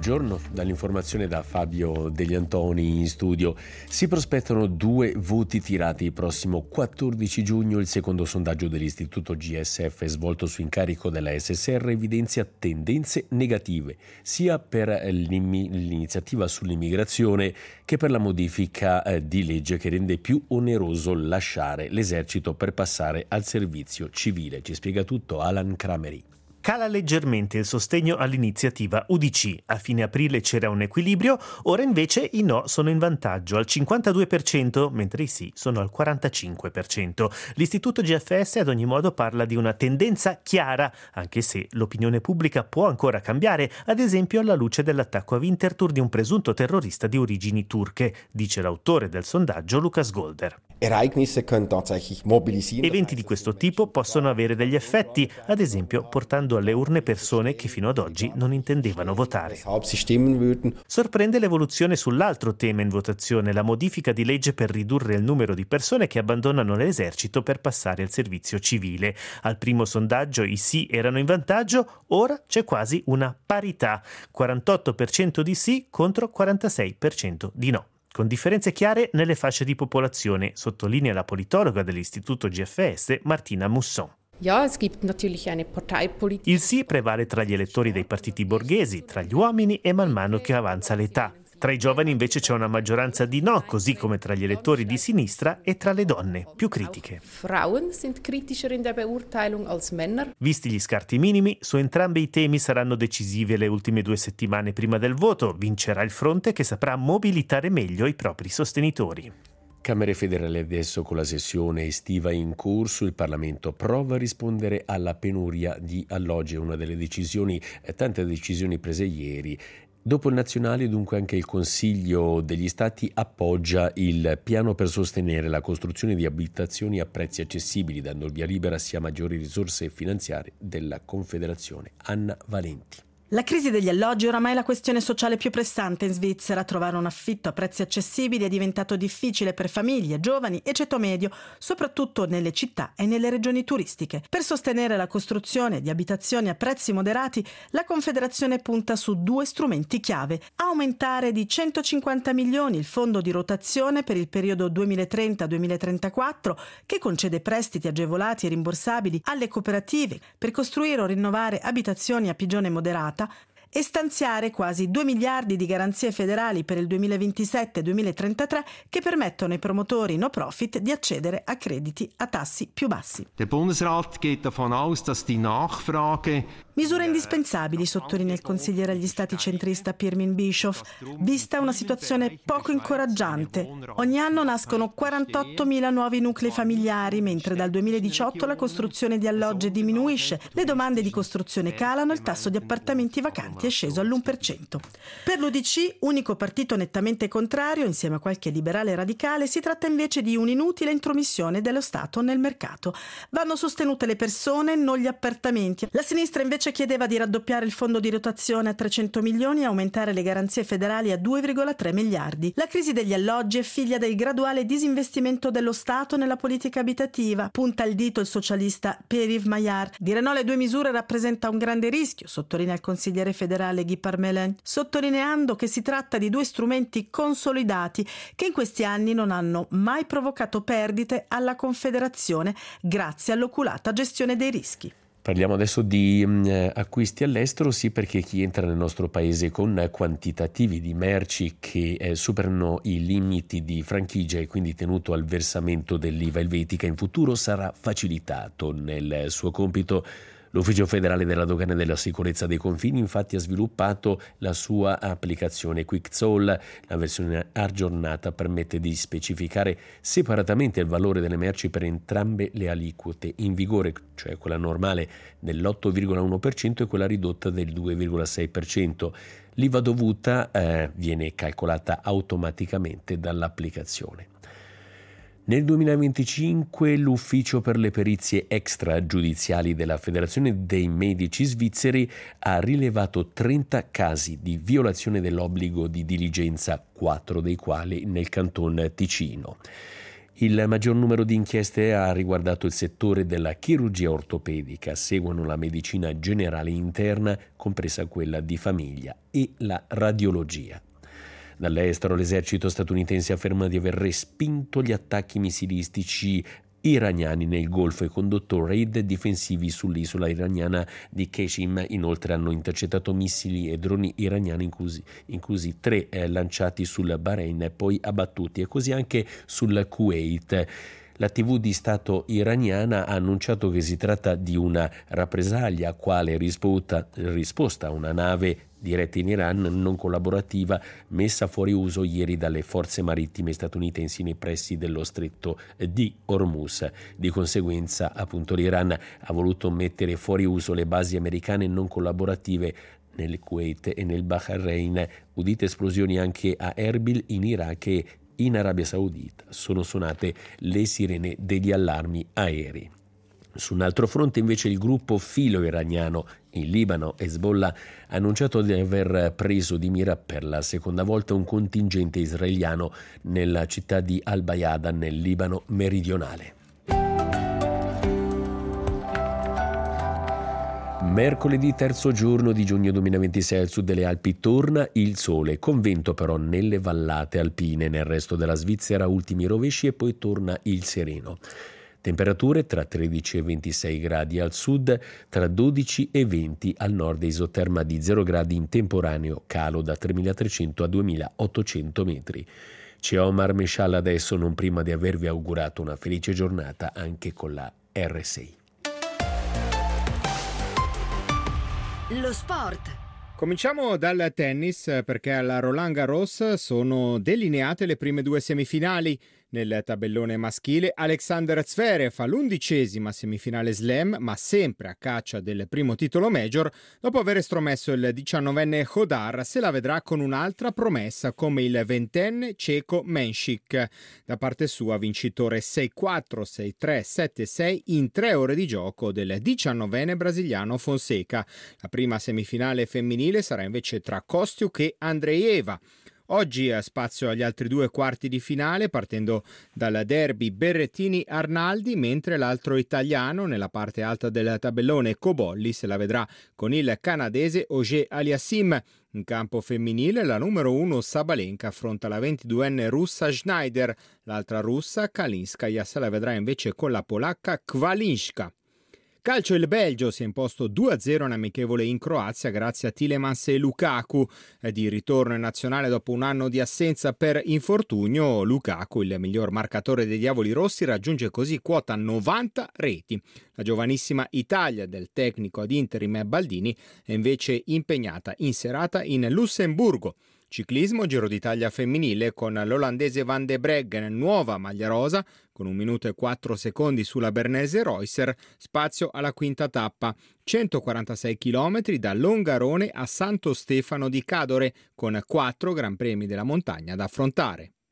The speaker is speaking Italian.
buongiorno. Dall'informazione da Fabio Degli Antoni in studio. Si prospettano 2 voti tirati il prossimo 14 giugno. Il secondo sondaggio dell'istituto GSF svolto su incarico della SSR evidenzia tendenze negative sia per l'iniziativa sull'immigrazione che per la modifica di legge che rende più oneroso lasciare l'esercito per passare al servizio civile. Ci spiega tutto Alan Crameri. Cala leggermente il sostegno all'iniziativa UDC. A fine aprile c'era un equilibrio, ora invece i no sono in vantaggio al 52%, mentre i sì sono al 45%. L'istituto GFS ad ogni modo parla di una tendenza chiara, anche se l'opinione pubblica può ancora cambiare, ad esempio alla luce dell'attacco a Winterthur di un presunto terrorista di origini turche, dice l'autore del sondaggio Lukas Golder. Eventi di questo tipo possono avere degli effetti, ad esempio portando alle urne persone che fino ad oggi non intendevano votare. Sorprende l'evoluzione sull'altro tema in votazione, la modifica di legge per ridurre il numero di persone che abbandonano l'esercito per passare al servizio civile. Al primo sondaggio i sì erano in vantaggio, ora c'è quasi una parità, 48% di sì contro 46% di no. Con differenze chiare nelle fasce di popolazione, sottolinea la politologa dell'istituto GFS Martina Musson. Il sì prevale tra gli elettori dei partiti borghesi, tra gli uomini e man mano che avanza l'età. Tra i giovani invece c'è una maggioranza di no, così come tra gli elettori di sinistra e tra le donne, più critiche. Visti gli scarti minimi, su entrambi i temi saranno decisive le ultime 2 settimane prima del voto. Vincerà il fronte che saprà mobilitare meglio i propri sostenitori. Camere federali adesso con la sessione estiva in corso, il Parlamento prova a rispondere alla penuria di alloggi, una delle decisioni, tante decisioni prese ieri. Dopo il nazionale, dunque, anche il Consiglio degli Stati appoggia il piano per sostenere la costruzione di abitazioni a prezzi accessibili, dando il via libera sia maggiori risorse finanziarie della Confederazione. Anna Valenti. La crisi degli alloggi è oramai la questione sociale più pressante in Svizzera. Trovare un affitto a prezzi accessibili è diventato difficile per famiglie, giovani e ceto medio, soprattutto nelle città e nelle regioni turistiche. Per sostenere la costruzione di abitazioni a prezzi moderati, la Confederazione punta su 2 strumenti chiave. Aumentare di 150 milioni il fondo di rotazione per il periodo 2030-2034, che concede prestiti agevolati e rimborsabili alle cooperative per costruire o rinnovare abitazioni a pigione moderata, e stanziare quasi 2 miliardi di garanzie federali per il 2027-2033 che permettono ai promotori no profit di accedere a crediti a tassi più bassi. Der Bundesrat geht davon aus, dass die Nachfrage. Misure indispensabili, sottolinea il consigliere agli stati centrista Pirmin Bischoff, vista una situazione poco incoraggiante. Ogni anno nascono 48.000 nuovi nuclei familiari, mentre dal 2018 la costruzione di alloggi diminuisce, le domande di costruzione calano, il tasso di appartamenti vacanti è sceso all'1%. Per l'UDC, unico partito nettamente contrario, insieme a qualche liberale radicale, si tratta invece di un'inutile intromissione dello Stato nel mercato. Vanno sostenute le persone, non gli appartamenti. La sinistra invece chiedeva di raddoppiare il fondo di rotazione a 300 milioni e aumentare le garanzie federali a 2,3 miliardi. La crisi degli alloggi è figlia del graduale disinvestimento dello Stato nella politica abitativa, punta il dito il socialista Pierre-Yves Maillard. Dire no alle 2 misure rappresenta un grande rischio, sottolinea il consigliere federale Guy Parmelin, sottolineando che si tratta di 2 strumenti consolidati che in questi anni non hanno mai provocato perdite alla Confederazione grazie all'oculata gestione dei rischi. Parliamo adesso di acquisti all'estero, sì, perché chi entra nel nostro paese con quantitativi di merci che superano i limiti di franchigia e quindi tenuto al versamento dell'IVA elvetica in futuro sarà facilitato nel suo compito. L'Ufficio federale della dogana e della sicurezza dei confini infatti ha sviluppato la sua applicazione QuickZoll. La versione aggiornata permette di specificare separatamente il valore delle merci per entrambe le aliquote in vigore, cioè quella normale dell'8,1% e quella ridotta del 2,6%. L'IVA dovuta viene calcolata automaticamente dall'applicazione. Nel 2025 l'Ufficio per le perizie extragiudiziali della Federazione dei Medici Svizzeri ha rilevato 30 casi di violazione dell'obbligo di diligenza, 4 dei quali nel Canton Ticino. Il maggior numero di inchieste ha riguardato il settore della chirurgia ortopedica, seguono la medicina generale interna, compresa quella di famiglia, e la radiologia. Dall'estero l'esercito statunitense afferma di aver respinto gli attacchi missilistici iraniani nel Golfo e condotto raid difensivi sull'isola iraniana di Qashem. Inoltre hanno intercettato missili e droni iraniani, inclusi 3 lanciati sul Bahrain e poi abbattuti, e così anche sul Kuwait. La TV di Stato iraniana ha annunciato che si tratta di una rappresaglia quale risposta a una nave diretta in Iran non collaborativa messa fuori uso ieri dalle forze marittime statunitensi nei pressi dello stretto di Hormuz. Di conseguenza, appunto, l'Iran ha voluto mettere fuori uso le basi americane non collaborative nel Kuwait e nel Bahrain. Udite esplosioni anche a Erbil in Iraq e in Arabia Saudita. Sono suonate le sirene degli allarmi aerei. Su un altro fronte invece il gruppo filo iraniano in Libano, Hezbollah, ha annunciato di aver preso di mira per la seconda volta un contingente israeliano nella città di Al-Bayada nel Libano meridionale. Mercoledì, terzo giorno di giugno 2026, al sud delle Alpi torna il sole, con vento però nelle vallate alpine. Nel resto della Svizzera ultimi rovesci e poi torna il sereno. Temperature tra 13 e 26 gradi al sud, tra 12 e 20 al nord, isoterma di 0 gradi in temporaneo calo da 3.300 a 2.800 metri. C'è Omar Meshal adesso, non prima di avervi augurato una felice giornata anche con la RSI. Lo sport. Cominciamo dal tennis, perché alla Roland Garros sono delineate le prime 2 semifinali. Nel tabellone maschile Alexander Zverev fa l'11ª semifinale slam, ma sempre a caccia del primo titolo major, dopo aver estromesso il 19enne Hodar. Se la vedrà con un'altra promessa come il 20enne ceco Menšik. Da parte sua vincitore 6-4, 6-3, 7-6 in 3 ore di gioco del 19enne brasiliano Fonseca. La prima semifinale femminile sarà invece tra Kostiuk e Andreeva. Oggi spazio agli altri 2 quarti di finale, partendo dal derby Berrettini-Arnaldi, mentre l'altro italiano nella parte alta del tabellone, Cobolli, se la vedrà con il canadese Auger Aliassime. In campo femminile la numero 1 Sabalenka affronta la 22enne russa Schneider, l'altra russa Kalinskaya se la vedrà invece con la polacca Kvalinska. Calcio, il Belgio si è imposto 2-0 in amichevole in Croazia grazie a Tielemans e Lukaku. Di ritorno in nazionale dopo un anno di assenza per infortunio, Lukaku, il miglior marcatore dei Diavoli Rossi, raggiunge così quota 90 reti. La giovanissima Italia del tecnico ad interim Baldini è invece impegnata in serata in Lussemburgo. Ciclismo, Giro d'Italia femminile con l'olandese Van de Breggen, nuova maglia rosa, con 1 minuto e 4 secondi sulla Bernese Reusser, spazio alla quinta tappa. 146 km da Longarone a Santo Stefano di Cadore, con 4 Gran Premi della montagna da affrontare.